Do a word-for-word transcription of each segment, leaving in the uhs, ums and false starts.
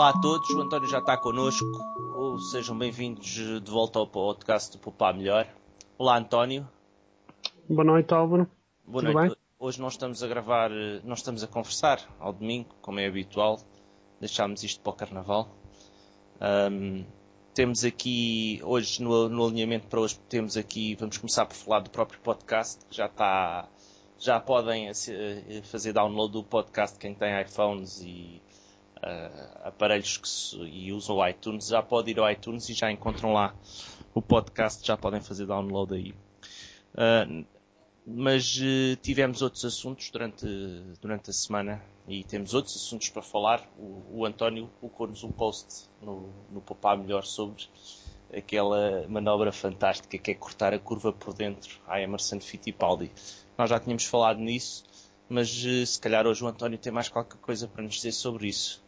Olá a todos, o António já está connosco. Sejam bem-vindos de volta ao podcast do Poupar Melhor. Olá, António. Boa noite, Álvaro. Boa Tudo noite. bem? Hoje não estamos a gravar, não estamos a conversar ao domingo, como é habitual. Deixámos isto para o Carnaval. Um, temos aqui, hoje no, no alinhamento para hoje, temos aqui, vamos começar por falar do próprio podcast, que já está, já podem fazer download do podcast quem tem iPhones e uh, aparelhos que se, e usam o iTunes, já pode ir ao iTunes e já encontram lá o podcast, já podem fazer download aí. Uh, mas uh, tivemos outros assuntos durante, durante a semana e temos outros assuntos para falar. O, o António colocou-nos um post no, no Poupar Melhor sobre aquela manobra fantástica que é cortar a curva por dentro à Emerson Fittipaldi. Nós já tínhamos falado nisso, mas uh, se calhar hoje o António tem mais qualquer coisa para nos dizer sobre isso.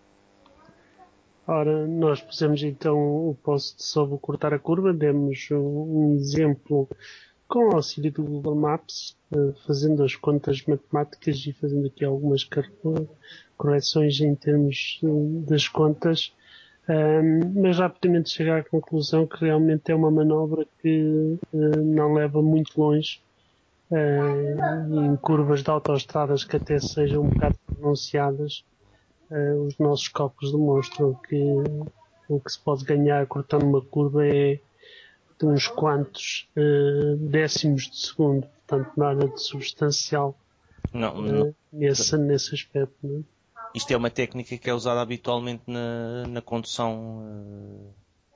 Ora, nós pusemos então o post sobre o cortar a curva, demos um exemplo com o auxílio do Google Maps, fazendo as contas matemáticas e fazendo aqui algumas correções em termos das contas, mas rapidamente chegar à conclusão que realmente é uma manobra que não leva muito longe, em curvas de autoestradas que até sejam um bocado pronunciadas. Uh, os nossos cálculos demonstram que o que se pode ganhar cortando uma curva é de uns quantos uh, décimos de segundo, portanto nada de substancial não, uh, não. Nesse, nesse aspecto. Não é? Isto é uma técnica que é usada habitualmente na, na condução uh,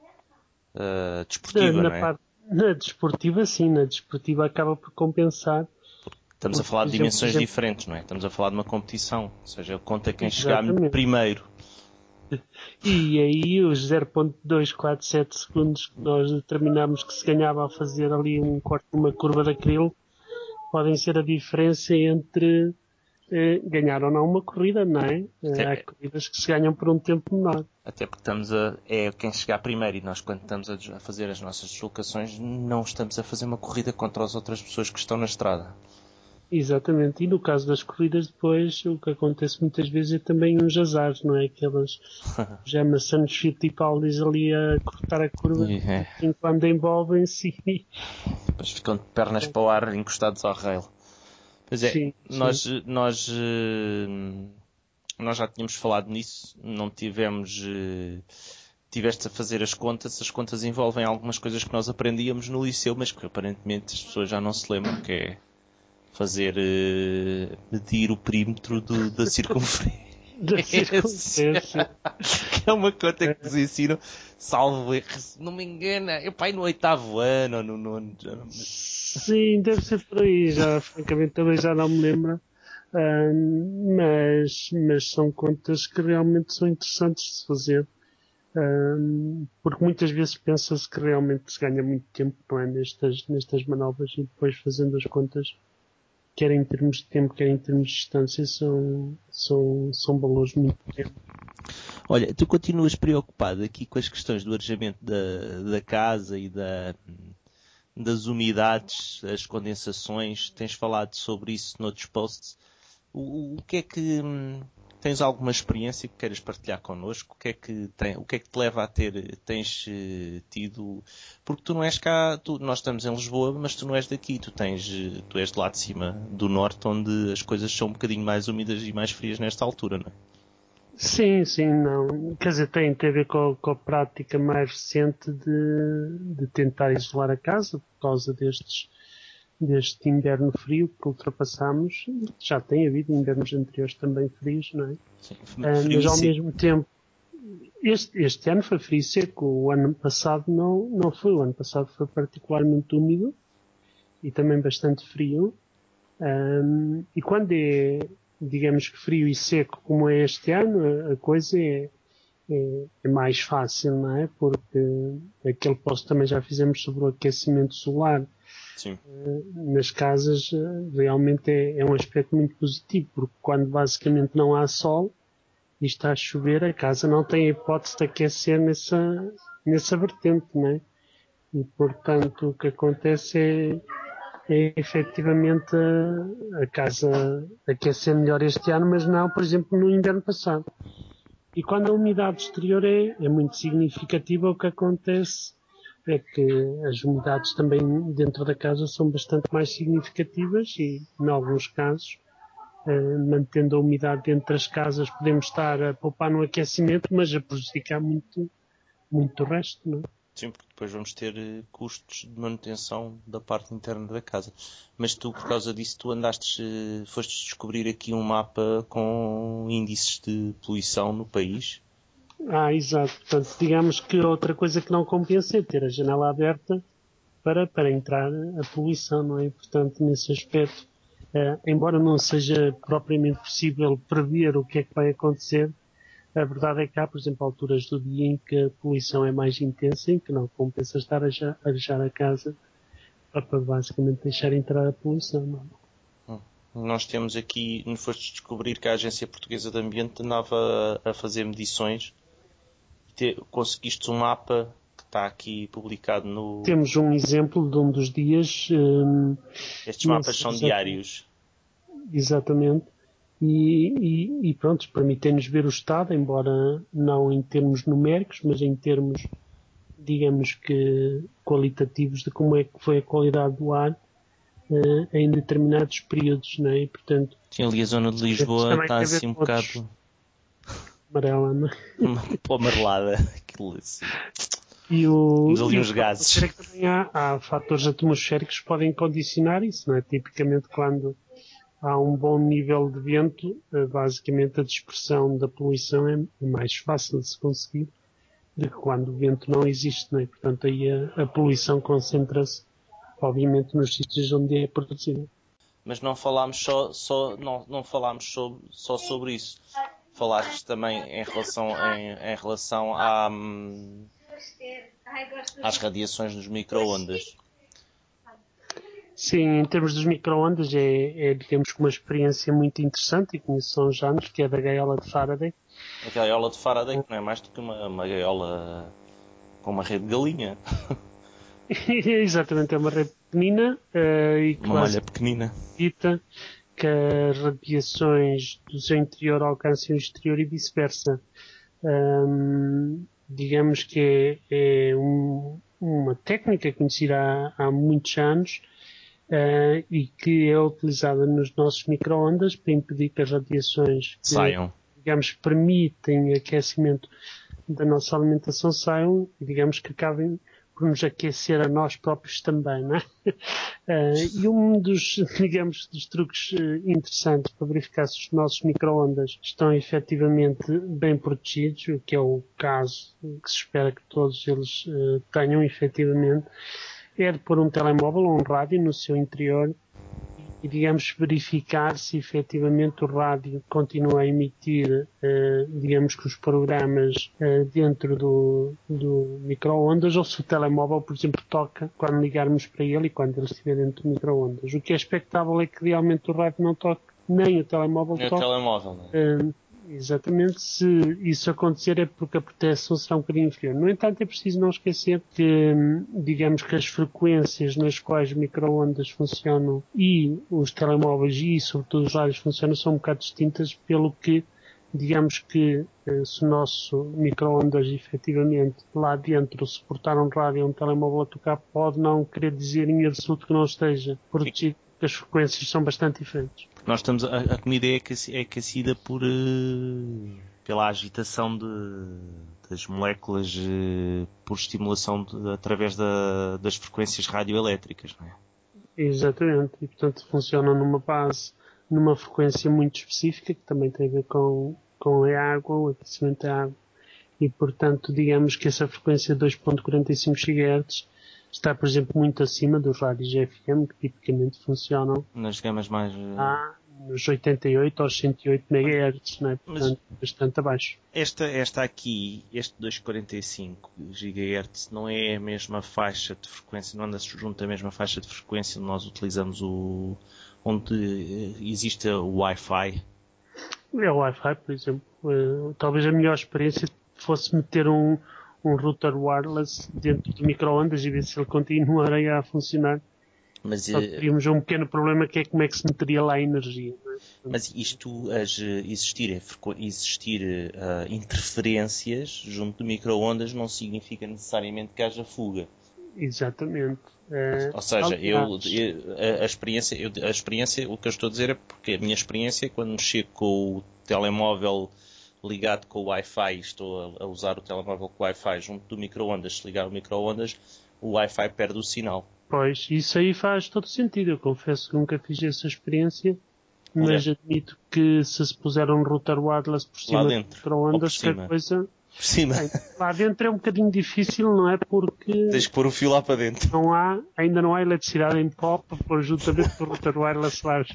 uh, desportiva, na, na não é? parte, na desportiva sim, na desportiva acaba por compensar. Estamos porque, a falar de exemplo, dimensões exemplo, diferentes, não é? Estamos a falar de uma competição, ou seja, conta quem exatamente. chegar primeiro. E aí os zero vírgula duzentos e quarenta e sete segundos que nós determinamos que se ganhava a fazer ali um corte numa curva daquele podem ser a diferença entre eh, ganhar ou não uma corrida, não é? Até, Há corridas que se ganham por um tempo menor. até porque estamos a, é quem chegar primeiro e nós quando estamos a, a fazer as nossas deslocações não estamos a fazer uma corrida contra as outras pessoas que estão na estrada. Exatamente, e no caso das corridas depois o que acontece muitas vezes é também uns azares, não é? Aquelas já maçãs Fittipaldis ali a cortar a curva É. enquanto envolvem-se e... Depois ficam de pernas para o ar encostados ao rail. Pois é, sim, nós, sim. nós, nós já tínhamos falado nisso, não tivemos... Tiveste a fazer as contas, as contas envolvem algumas coisas que nós aprendíamos no liceu, mas que aparentemente as pessoas já não se lembram, que é fazer, uh, medir o perímetro do, da circunferência. Da circunferência. Que é uma conta que nos ensinam, salvo erro, se não me engano, eu pai no oitavo ano ou no nono. Sim, deve ser por aí, já, francamente também já não me lembro. Uh, mas, mas são contas que realmente são interessantes de se fazer. Uh, porque muitas vezes pensa-se que realmente se ganha muito tempo, não é? Nestas, nestas manobras e depois fazendo as contas, quer em termos de tempo, quer em termos de distância, são, são, são valores muito pequenos. Olha, tu continuas preocupado aqui com as questões do arejamento da, da casa e da, das umidades, as condensações, tens falado sobre isso noutros posts. O, o que é que... Tens alguma experiência que queiras partilhar connosco? O que é que, tem, o que, é que te leva a ter, tens uh, tido... Porque tu não és cá, tu, nós estamos em Lisboa, mas tu não és daqui, tu, tens, tu és de lá de cima, do norte, onde as coisas são um bocadinho mais úmidas e mais frias nesta altura, não é? Sim, sim, não. Quer dizer, tem, tem a ver com, com a prática mais recente de, de tentar isolar a casa por causa destes deste inverno frio que ultrapassamos. Já tem havido invernos anteriores também frios, não é? Sim, Uh, frio mas e ao seco. mesmo tempo, este, este ano foi frio e seco. O ano passado não, não foi. O ano passado foi particularmente úmido e também bastante frio. Um, e quando é, digamos que frio e seco como é este ano, a, a coisa é, é, é mais fácil, não é? Porque aquele post também já fizemos sobre o aquecimento solar. Sim. Nas casas realmente é, é um aspecto muito positivo, porque quando basicamente não há sol e está a chover, a casa não tem a hipótese de aquecer nessa, nessa vertente, não é? E portanto o que acontece é, é efetivamente a, a casa aquecer melhor este ano, mas não, por exemplo, no inverno passado. E quando a umidade exterior é, é muito significativa, o que acontece é que as umidades também dentro da casa são bastante mais significativas e, em alguns casos, eh, mantendo a umidade dentro das casas, podemos estar a poupar no aquecimento, mas a prejudicar muito, muito o resto, não é? Sim, porque depois vamos ter eh, custos de manutenção da parte interna da casa. Mas tu, por causa disso, tu andaste, eh, foste descobrir aqui um mapa com índices de poluição no país. Ah, exato. Portanto, digamos que outra coisa que não compensa é ter a janela aberta para, para entrar a poluição, não é? Portanto, nesse aspecto, eh, embora não seja propriamente possível prever o que é que vai acontecer, a verdade é que há, por exemplo, alturas do dia em que a poluição é mais intensa, em que não compensa estar a já- a fechar a casa para basicamente deixar entrar a poluição, não é? Hum. Nós temos aqui, não foste descobrir que a Agência Portuguesa de Ambiente andava a, a fazer medições e te, conseguiste um mapa que está aqui publicado no... Temos um exemplo de um dos dias, hum, Estes não mapas sei são exatamente, diários. exatamente, e, e, e pronto, permitem-nos ver o estado, embora não em termos numéricos, mas em termos, digamos que, qualitativos de como é que foi a qualidade do ar eh, em determinados períodos, não é? E, portanto, Sim, ali a zona de isto Lisboa também está tem a ver assim um com outros bocado amarela, não é? pela marlada. Aquilo assim. E o, Temos ali e o uns que pode acontecer é gases. que também há, há fatores atmosféricos que podem condicionar isso, não é? Tipicamente quando há um bom nível de vento, eh, basicamente a dispersão da poluição é mais fácil de se conseguir do que quando o vento não existe, não é? Portanto, aí a, a poluição concentra-se, obviamente, nos sítios onde é produzida. Mas não falámos só, só, não, não falámos sobre, só sobre isso. Falaste também em relação, em, em relação à, hum, às radiações dos micro-ondas. Sim, em termos dos micro-ondas é, é, digamos que uma experiência muito interessante e conheço há uns anos, que é da gaiola de Faraday. A gaiola de Faraday, que não é mais do que uma, uma gaiola com uma rede de galinha. Exatamente, é uma rede pequenina uh, e que Uma malha basicamente pequenina. evita que as radiações do seu interior alcancem o exterior e vice-versa. Um, digamos que é, é um, uma técnica conhecida há, há muitos anos uh, e que é utilizada nos nossos micro-ondas para impedir que as radiações que, Saiam. digamos, permitem aquecimento da nossa alimentação saiam e, digamos, que acabem por nos aquecer a nós próprios também, não é? Uh, e um dos, digamos, dos truques uh, interessantes para verificar se os nossos micro-ondas estão efetivamente bem protegidos, o que é o caso que se espera que todos eles uh, tenham efetivamente, é de pôr um telemóvel ou um rádio no seu interior e, digamos, verificar se efetivamente o rádio continua a emitir, eh, digamos que os programas eh, dentro do, do micro-ondas ou se o telemóvel, por exemplo, toca quando ligarmos para ele e quando ele estiver dentro do micro-ondas. O que é expectável é que realmente o rádio não toque, nem o telemóvel E o toque. telemóvel, não é? Uh, exatamente, se isso acontecer é porque a proteção será um bocadinho inferior. No entanto, é preciso não esquecer que, digamos que as frequências nas quais micro-ondas funcionam e os telemóveis e, sobretudo, os rádios funcionam são um bocado distintas, pelo que, digamos que, se o nosso micro-ondas efetivamente lá dentro suportar um rádio ou um telemóvel a tocar, pode não querer dizer em absoluto que não esteja protegido, porque as frequências são bastante diferentes. Nós estamos a, a comida é, aquecida, é aquecida por uh, pela agitação de, das moléculas uh, por estimulação de, através da, das frequências radioelétricas, não é? Exatamente, e portanto funciona numa base, numa frequência muito específica, que também tem a ver com, com a água, o aquecimento da água, e portanto digamos que essa frequência de dois ponto quarenta e cinco gigahertz está, por exemplo, muito acima dos rádios F M, que tipicamente funcionam Nas gamas mais... Uh, há nos oitenta e oito aos cento e oito megahertz, né? mas Portanto, bastante abaixo. esta, esta aqui, este dois ponto quarenta e cinco gigahertz não é a mesma faixa de frequência, não anda junto à mesma faixa de frequência onde nós utilizamos o... onde existe o Wi-Fi. É o Wi-Fi, por exemplo. Uh, talvez a melhor experiência fosse meter um, um router wireless dentro do micro-ondas e ver se ele continuaria a funcionar. Mas Só que teríamos um pequeno problema que é como é que se meteria lá a energia. Não é? Mas isto, as, existir, existir uh, interferências junto do micro-ondas não significa necessariamente que haja fuga. Exatamente. É, Ou seja, eu, aliás, eu- a, a experiência, eu- a experiência, o que eu estou a dizer é porque a minha experiência, quando chego com o telemóvel ligado com o Wi-Fi, estou a, a usar o telemóvel com o Wi-Fi junto do micro-ondas, se ligar o micro-ondas, o Wi-Fi perde o sinal. pois, isso aí faz todo sentido. Eu confesso que nunca fiz essa experiência, É, mas admito que se se puser um router wireless por lá cima do dentro, ou por micro-ondas, qualquer cima. coisa. Por cima, Bem, lá dentro é um bocadinho difícil, não é? tens Porque que pôr o fio lá para dentro. não há, ainda não há eletricidade em pó para pôr juntamente com o router wireless lá.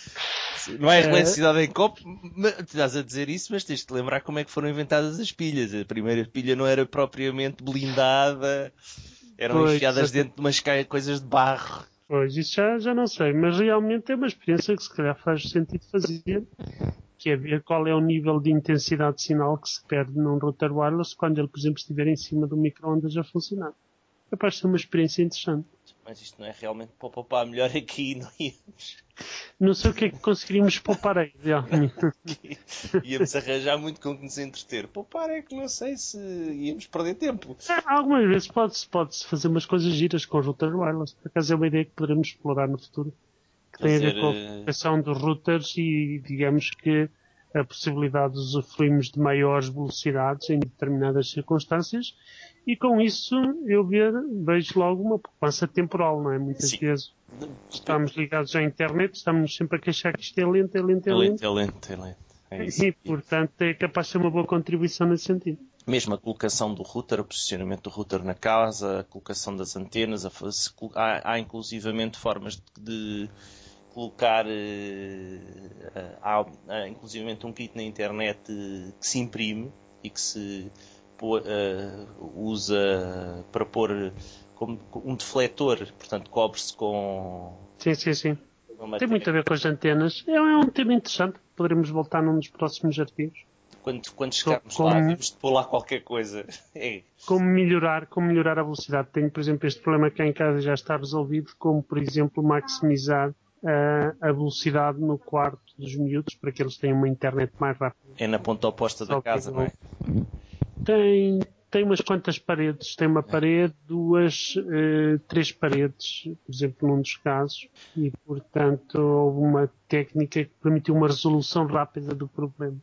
Não é É, eletricidade em copo, mas, estás a dizer isso, mas tens de lembrar como é que foram inventadas as pilhas. A primeira pilha não era propriamente blindada, eram pois, enfiadas exatamente. dentro de umas ca- coisas de barro. Pois, isso já, já não sei, mas realmente é uma experiência que se calhar faz sentido fazer, que é ver qual é o nível de intensidade de sinal que se perde num router wireless quando ele, por exemplo, estiver em cima do micro-ondas a funcionar. Capaz de ser uma experiência interessante. Mas isto não é realmente para poupar melhor aqui, não íamos, Não sei o que é que conseguiríamos poupar aí, realmente. íamos arranjar muito com que nos entreter. Poupar é que não sei se íamos perder tempo. Ah, algumas vezes pode-se pode fazer umas coisas giras com os routers wireless. Por acaso é uma ideia que poderemos explorar no futuro, que tem a ver Fazer. com a eh, configuração dos routers e, digamos que, a possibilidade de usufruirmos de maiores velocidades em determinadas circunstâncias e com isso eu ver, vejo logo uma poupança temporal, não é? Muitas Sim. vezes estamos ligados à internet, estamos sempre a queixar que isto é lento, é lento, é É lento, lento é lento, é lento. É isso. e, portanto, é capaz de ser uma boa contribuição nesse sentido. Mesmo a colocação do router, o posicionamento do router na casa, a colocação das antenas, a, se colo- há, há inclusivamente formas de, de colocar, eh, há, há inclusivamente um kit na internet eh, que se imprime e que se pô- eh, usa para pôr como um defletor, portanto cobre-se com Sim, sim, sim. uma Tem muito matéria. a ver com as antenas. É, é um tema interessante. Poderemos voltar num dos próximos artigos. Quando, quando Co- chegarmos lá, Como, vemos de pôr lá qualquer coisa. É, como melhorar, como melhorar a velocidade. Tenho, por exemplo, este problema cá em casa já está resolvido, como, por exemplo, maximizar ah, a velocidade no quarto dos miúdos para que eles tenham uma internet mais rápida. é na ponta oposta da Só que casa, não igual. é? Tem, tem umas quantas paredes. Tem uma parede, duas, eh, três paredes, por exemplo, num dos casos. E, portanto, houve uma técnica que permitiu uma resolução rápida do problema.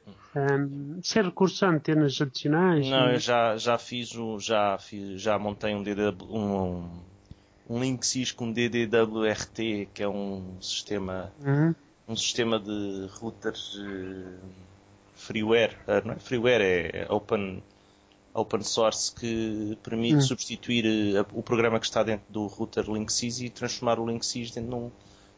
Um, sem recurso a antenas adicionais. Não, eu Nem... já, já fiz, o- já fiz, já montei um D D W, um, um Linksys com D D W R T, que é um sistema, Uhum. um sistema de routers eh, freeware, eh, não é freeware, é open, open source que permite Uhum. substituir eh, o programa que está dentro do router Linksys e transformar o Linksys dentro num,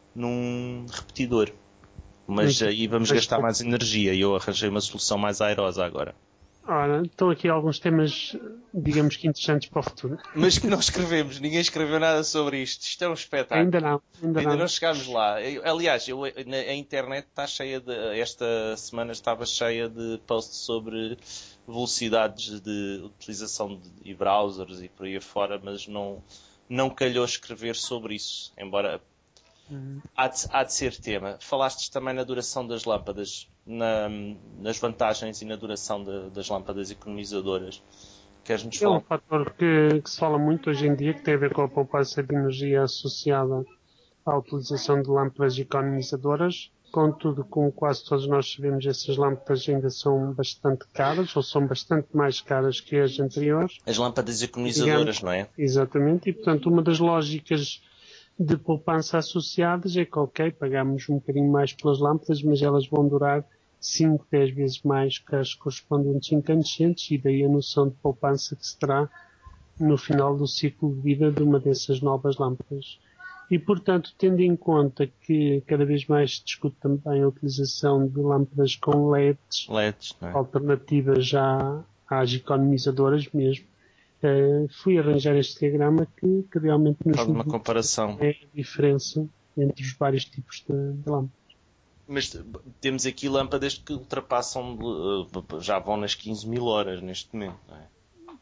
num repetidor. Mas Muito aí vamos mais gastar pouco. mais energia e eu arranjei uma solução mais airosa agora. Ora, estão aqui alguns temas, digamos que interessantes para o futuro. Mas que não escrevemos, ninguém escreveu nada sobre isto. Isto é um Ainda espetáculo. não, ainda Ainda não. não chegámos lá. Eu- aliás, eu, na, a internet está cheia de. Esta semana estava cheia de posts sobre velocidades de utilização de e browsers e por aí afora, mas não, não calhou escrever sobre isso. Embora Uhum. há de, há de ser tema. Falaste também na duração das lâmpadas, na- nas vantagens e na duração de- das lâmpadas economizadoras. Queres-nos É um falar? fator que, que se fala muito hoje em dia, que tem a ver com a poupança de energia associada à utilização de lâmpadas economizadoras. Contudo, como quase todos nós sabemos, essas lâmpadas ainda são bastante caras, ou são bastante mais caras que as anteriores. As lâmpadas E, digamos, economizadoras, não é? exatamente. E, portanto, uma das lógicas de poupança associadas é que, ok, pagamos um bocadinho mais pelas lâmpadas, mas elas vão durar cinco, dez vezes mais que as correspondentes incandescentes e daí a noção de poupança que se terá no final do ciclo de vida de uma dessas novas lâmpadas. E, portanto, tendo em conta que cada vez mais se discute também a utilização de lâmpadas com L E Ds, L E Ds, não é? alternativas já às economizadoras mesmo, eh, fui arranjar este diagrama que, que realmente nos Faz uma mostra comparação. qual é a diferença entre os vários tipos de, de lâmpadas. Mas temos aqui lâmpadas que ultrapassam, eh, já vão nas quinze mil horas neste momento, não é?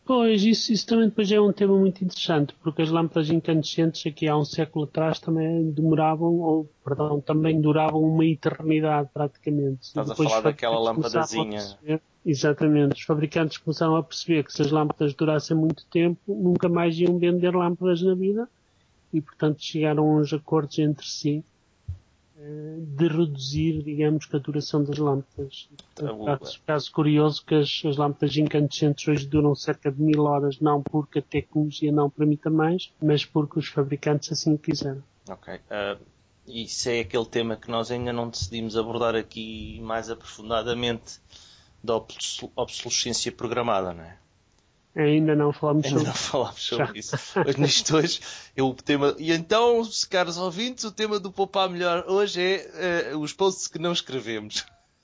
Pois, isso, isso também depois é um tema muito interessante, porque as lâmpadas incandescentes aqui há um século atrás também demoravam, ou, perdão, também duravam uma eternidade praticamente. E Estás a depois os falar daquela fabricantes começaram a lampadazinha. perceber, exatamente, os fabricantes começaram a perceber que se as lâmpadas durassem muito tempo, nunca mais iam vender lâmpadas na vida, e portanto chegaram a uns acordos entre si de reduzir, digamos, a duração das lâmpadas. Caso, caso curioso que as, as lâmpadas incandescentes hoje duram cerca de mil horas, não porque a tecnologia não permita mais, mas porque os fabricantes assim o quiseram. Ok. Uh, isso é aquele tema que nós ainda não decidimos abordar aqui mais aprofundadamente, da obsolescência programada, não é? Ainda não falamos Ainda sobre não falámos sobre Já. isso. Hoje, nisto hoje, é o tema. E então, caros ouvintes, o tema do Poupar Melhor hoje é uh, os posts que não escrevemos.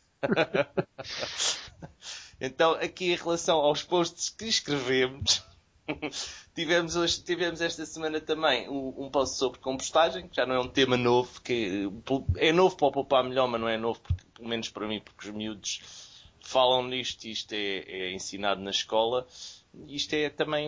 Então, aqui em relação aos posts que escrevemos, tivemos, hoje, tivemos esta semana também um, um post sobre compostagem, que já não é um tema novo, que é novo para o Poupar Melhor, mas não é novo, porque, pelo menos para mim, porque os miúdos falam nisto e isto é, é ensinado na escola. Isto é também um,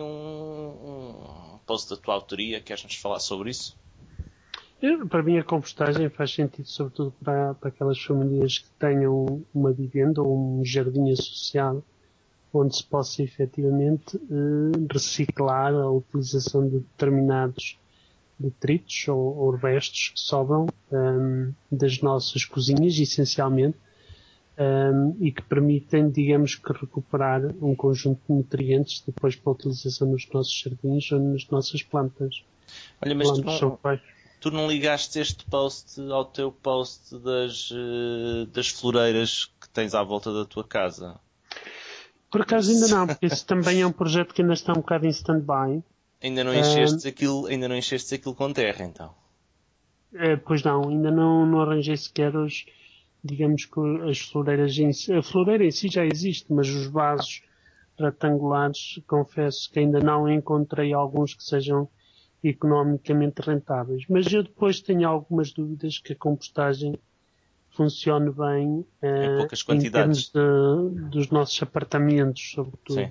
um post da tua autoria. Queres-nos falar sobre isso? Eu, para mim a compostagem faz sentido sobretudo para, para aquelas famílias que tenham uma vivenda ou um jardim associado onde se possa efetivamente eh, reciclar a utilização de determinados detritos ou, ou restos que sobram um, das nossas cozinhas, essencialmente, um, e que permitem, digamos que, recuperar um conjunto de nutrientes depois para a utilização nos nossos jardins ou nas nossas plantas. Olha, mas tu plantas não, tu não ligaste este post ao teu post das, das floreiras que tens à volta da tua casa? Por acaso ainda não, porque esse também é um projeto que ainda está um bocado em stand-by. Ainda não enchestes um, aquilo, ainda não enchestes aquilo com terra, então? É, pois não, ainda não, não arranjei sequer os, digamos que as floreiras em si, a floreira em si já existe, mas os vasos retangulares, confesso que ainda não encontrei alguns que sejam economicamente rentáveis. Mas eu depois tenho algumas dúvidas que a compostagem funcione bem em uh, poucas em termos quantidades de, dos nossos apartamentos, sobretudo. Sim.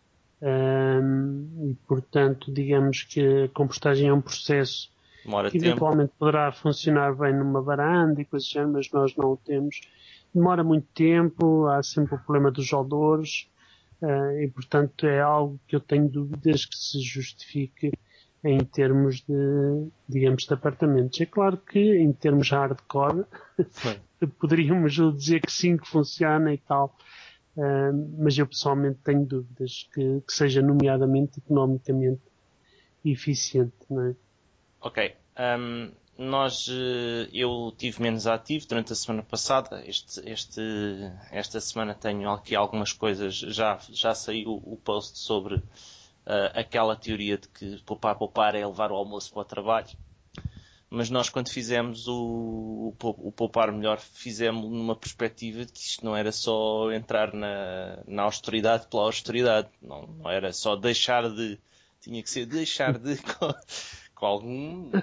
Um, e, portanto, digamos que a compostagem é um processo Demora que tempo. eventualmente poderá funcionar bem numa varanda e coisas assim, mas nós não o temos. Demora muito tempo, há sempre o problema dos odores, uh, e, portanto, é algo que eu tenho dúvidas que se justifique em termos de, digamos, de apartamentos. É claro que, em termos hardcore, poderíamos dizer que sim, que funciona e tal, uh, mas eu pessoalmente tenho dúvidas que, que seja nomeadamente economicamente eficiente, não é? Ok. Um, nós, eu tive menos ativo durante a semana passada. Este, este, esta semana tenho aqui algumas coisas. Já, já saiu o post sobre uh, aquela teoria de que poupar, poupar é levar o almoço para o trabalho. Mas nós, quando fizemos o, o, o Poupar Melhor, fizemos numa perspectiva de que isto não era só entrar na, na austeridade pela austeridade. Não, não era só deixar de... Tinha que ser deixar de... Com, com algum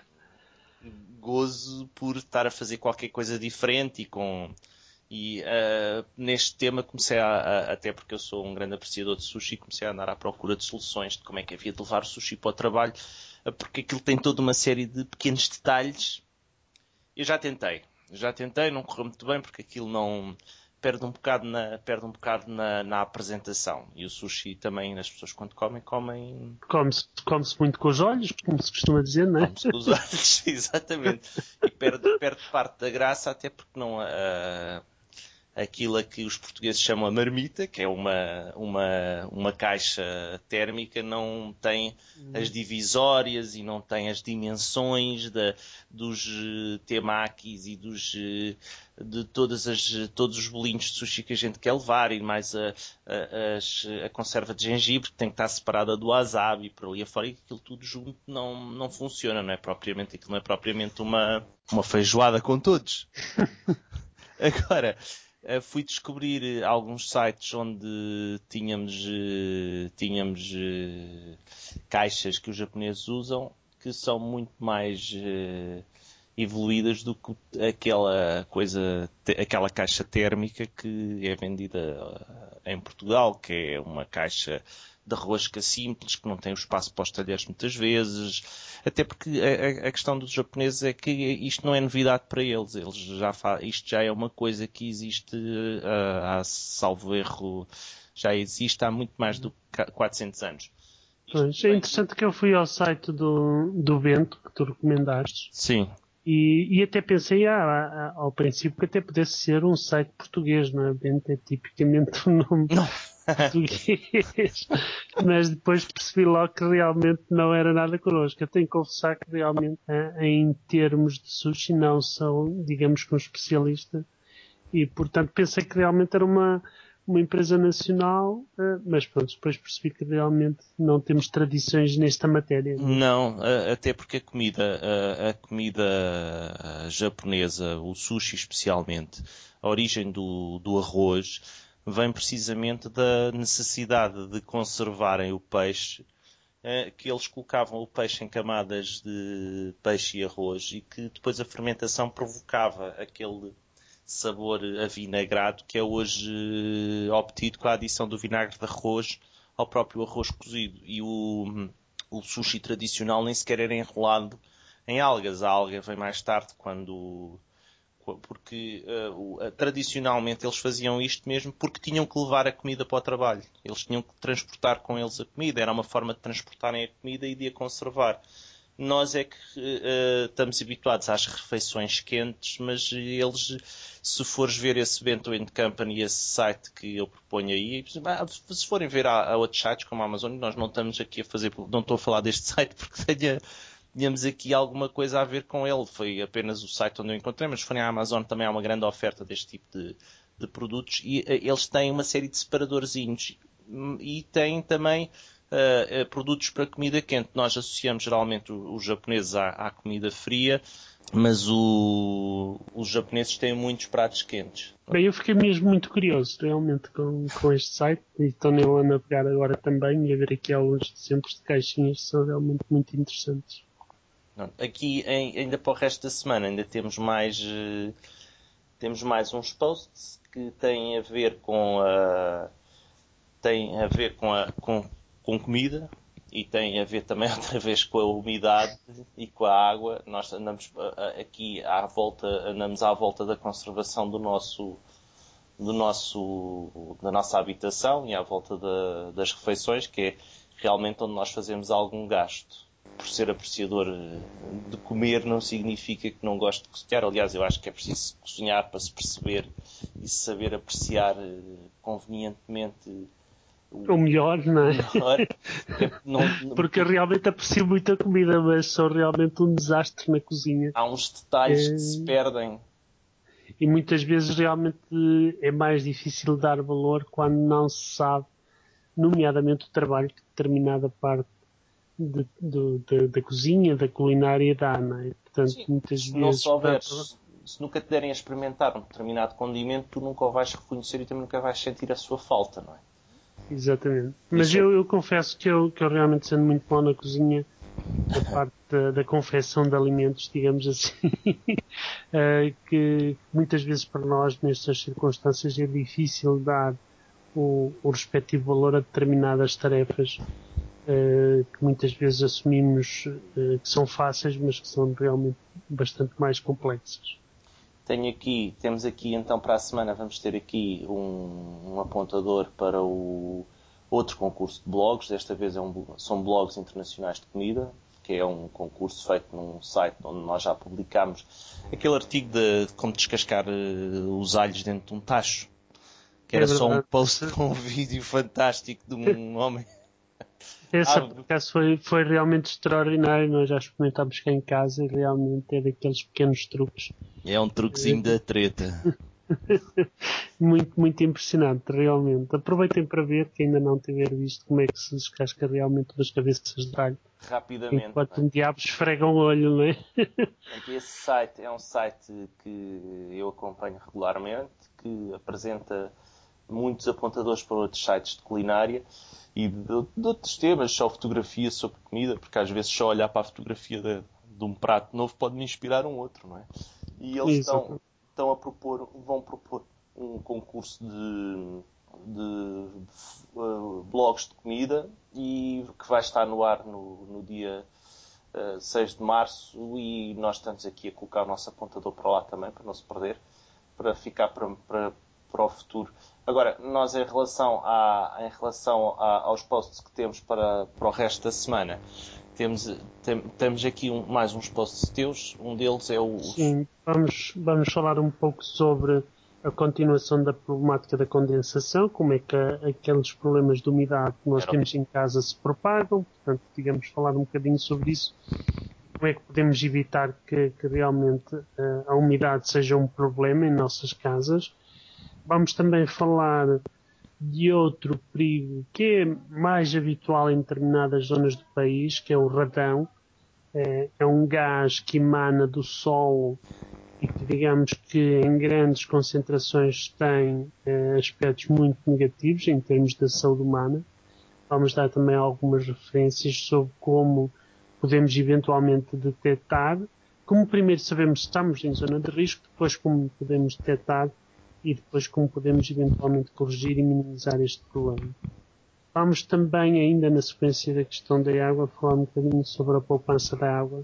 gozo por estar a fazer qualquer coisa diferente e com... E uh, neste tema comecei a, a, até porque eu sou um grande apreciador de sushi, comecei a andar à procura de soluções de como é que havia de levar o sushi para o trabalho, porque aquilo tem toda uma série de pequenos detalhes. Eu já tentei, já tentei, não correu muito bem porque aquilo não perde um bocado na, perde um bocado na, na apresentação. E o sushi também, as pessoas quando comem, comem... Come-se, come-se muito com os olhos, como se costuma dizer, não é? Come-se com os olhos, exatamente. E perde, perde parte da graça, até porque não... Uh, aquilo a que os portugueses chamam a marmita, que é uma, uma, uma caixa térmica, não tem as divisórias e não tem as dimensões da, dos temakis e dos, de todas as, todos os bolinhos de sushi que a gente quer levar, e mais a, a, as, a conserva de gengibre, que tem que estar separada do wasabi, por ali afora, e aquilo tudo junto não, não funciona, não é propriamente, aquilo não é propriamente uma, uma feijoada com todos. Agora, fui descobrir alguns sites onde tínhamos, tínhamos caixas que os japoneses usam, que são muito mais evoluídas do que aquela coisa, aquela caixa térmica que é vendida em Portugal, que é uma caixa de rosca simples, que não tem o espaço para os talheres muitas vezes. Até porque a, a questão dos japoneses é que isto não é novidade para eles. Eles já fa... Isto já é uma coisa que existe, uh, há, salvo erro, já existe há muito mais do que quatrocentos anos. Pois, é interessante que eu fui ao site do, do Bento, que tu recomendaste. Sim. E, e até pensei, ah, ah, ao princípio, que até pudesse ser um site português, não é? Bento é tipicamente um nome português. Mas depois percebi logo que realmente não era nada connosco. Eu tenho que confessar que realmente, ah, em termos de sushi, não sou, digamos, que um especialista. E, portanto, pensei que realmente era uma, uma empresa nacional, ah, mas pronto, depois percebi que realmente não temos tradições nesta matéria. Não é? Não, a- até porque a comida, a, a comida japonesa, o sushi especialmente, a origem do, do arroz, vem precisamente da necessidade de conservarem o peixe, eh, que eles colocavam o peixe em camadas de peixe e arroz e que depois a fermentação provocava aquele sabor avinagrado que é hoje eh, obtido com a adição do vinagre de arroz ao próprio arroz cozido. E o, o sushi tradicional nem sequer era enrolado em algas. A alga vem mais tarde quando... Porque uh, uh, tradicionalmente eles faziam isto mesmo porque tinham que levar a comida para o trabalho. Eles tinham que transportar com eles a comida. Era uma forma de transportarem a comida e de a conservar. Nós é que uh, estamos habituados às refeições quentes, mas eles, se fores ver esse Bento and Company, esse site que eu proponho aí, se forem ver a, a outros sites como a Amazon, nós não estamos aqui a fazer, não estou a falar deste site porque tenha, tínhamos aqui alguma coisa a ver com ele. Foi apenas o site onde eu encontrei, mas se forem à Amazon também há uma grande oferta deste tipo de, de produtos e uh, eles têm uma série de separadorzinhos e têm também Uh, uh, produtos para comida quente. Nós associamos geralmente os, os japoneses à, à comida fria, mas o, os japoneses têm muitos pratos quentes. Bem, eu fiquei mesmo muito curioso realmente com, com este site e estou nele a navegar agora também e a ver aqui alguns exemplos de caixinhas que são realmente muito interessantes. Aqui em, ainda para o resto da semana ainda temos mais uh, temos mais uns posts que têm a ver com a têm a ver com a com com comida e tem a ver também outra vez com a umidade e com a água. Nós andamos aqui à volta, andamos à volta da conservação do nosso, do nosso, da nossa habitação e à volta da, das refeições, que é realmente onde nós fazemos algum gasto. Por ser apreciador de comer não significa que não gosto de cozinhar. Aliás, eu acho que é preciso cozinhar para se perceber e saber apreciar convenientemente O melhor, não é? melhor. Não, porque eu realmente aprecio muito a comida, mas sou realmente um desastre na cozinha. há uns detalhes é... que se perdem. E muitas vezes realmente é mais difícil dar valor quando não se sabe, nomeadamente o trabalho que determinada parte de, de, de, da cozinha, da culinária dá, não é? Portanto, Sim, muitas se não vezes... souberes, se nunca te derem a experimentar um determinado condimento, tu nunca o vais reconhecer e também nunca vais sentir a sua falta, não é? Exatamente. Mas Isso eu, é... eu confesso que eu, que eu realmente sendo muito bom na cozinha, a parte da, da confecção de alimentos, digamos assim, uh, que muitas vezes para nós, nestas circunstâncias, é difícil dar o, o respectivo valor a determinadas tarefas uh, que muitas vezes assumimos uh, que são fáceis, mas que são realmente bastante mais complexas. Tenho aqui, temos aqui então para a semana vamos ter aqui um, um apontador para o outro concurso de blogs. Desta vez é um, são blogs internacionais de comida, que é um concurso feito num site onde nós já publicámos aquele artigo de, de como descascar uh, os alhos dentro de um tacho, que era É só um verdade. post com um vídeo fantástico de um homem. Essa, Ah, por acaso, foi, foi realmente extraordinário. Nós já experimentámos cá em casa e realmente é daqueles pequenos truques. é um truquezinho da treta. muito, muito impressionante, realmente. Aproveitem para ver, que ainda não tiver visto como é que se descasca realmente das cabeças de alho. Rapidamente, Enquanto não é? um diabo esfrega um olho, não é? Portanto, esse site é um site que eu acompanho regularmente, que apresenta muitos apontadores para outros sites de culinária e de, de outros temas, só fotografia sobre comida, porque às vezes só olhar para a fotografia de, de um prato novo pode me inspirar um outro, não é? E eles estão, Exato. estão a propor, vão propor um concurso de, de uh, blogs de comida e que vai estar no ar no, no dia uh, seis de março, e nós estamos aqui a colocar o nosso apontador para lá também, para não se perder, para ficar para, para, para o futuro. Agora, nós em relação, à, em relação à, aos posts que temos para, para o resto da semana, temos, tem, temos aqui um, mais uns posts teus. Um deles é o... Sim, vamos, vamos falar um pouco sobre a continuação da problemática da condensação, como é que a, aqueles problemas de umidade que nós temos em casa se propagam, portanto, digamos, falar um bocadinho sobre isso, como é que podemos evitar que, que realmente uh, a umidade seja um problema em nossas casas. Vamos também falar de outro perigo que é mais habitual em determinadas zonas do país, que é o radão. É, é um gás que emana do sol e que, digamos que em grandes concentrações tem eh, aspectos muito negativos em termos da saúde humana. Vamos dar também algumas referências sobre como podemos eventualmente detectar, como primeiro sabemos se estamos em zona de risco, depois como podemos detectar e depois como podemos eventualmente corrigir e minimizar este problema. Vamos também, ainda na sequência da questão da água, falar um bocadinho sobre a poupança da água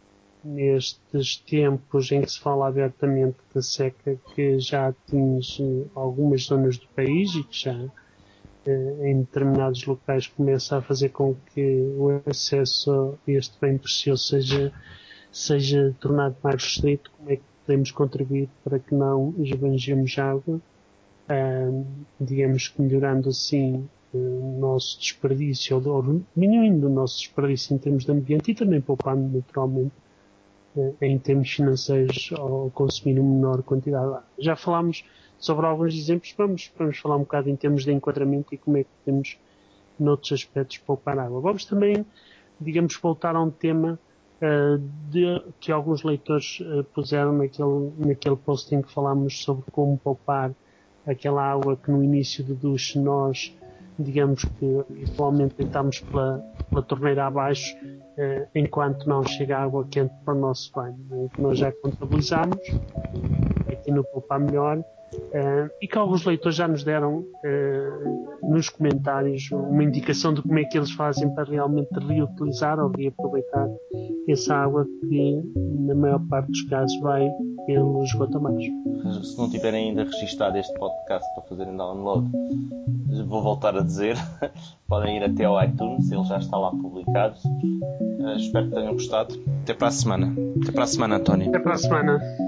nestes tempos em que se fala abertamente da seca que já atinge algumas zonas do país e que já em determinados locais começa a fazer com que o acesso a este bem precioso seja, seja tornado mais restrito. Como é que podemos contribuir para que não esbanjemos água, um, digamos que melhorando assim o nosso desperdício, ou diminuindo o nosso desperdício em termos de ambiente e também poupando naturalmente em termos financeiros ao consumir uma menor quantidade de água. Já falámos sobre alguns exemplos, vamos, vamos falar um bocado em termos de enquadramento e como é que podemos, noutros aspectos, poupar água. Vamos também, digamos, voltar a um tema uh, de, que alguns leitores uh, puseram naquele, naquele post em que falámos sobre como poupar aquela água que no início do duche nós, digamos que habitualmente deitamos pela, pela torneira abaixo, eh, enquanto não chega água quente para o nosso banho, né, que nós já contabilizamos, aqui no Poupar Melhor, eh, e que alguns leitores já nos deram eh, nos comentários uma indicação de como é que eles fazem para realmente reutilizar ou reaproveitar essa água que, na maior parte dos casos, vai pelo esgoto abaixo. Se não tiverem ainda registado este podcast para fazerem download, vou voltar a dizer, podem ir até ao iTunes, ele já está lá publicado. Uh, espero que tenham gostado. Até para a semana. Até para a semana, António. Até para a semana.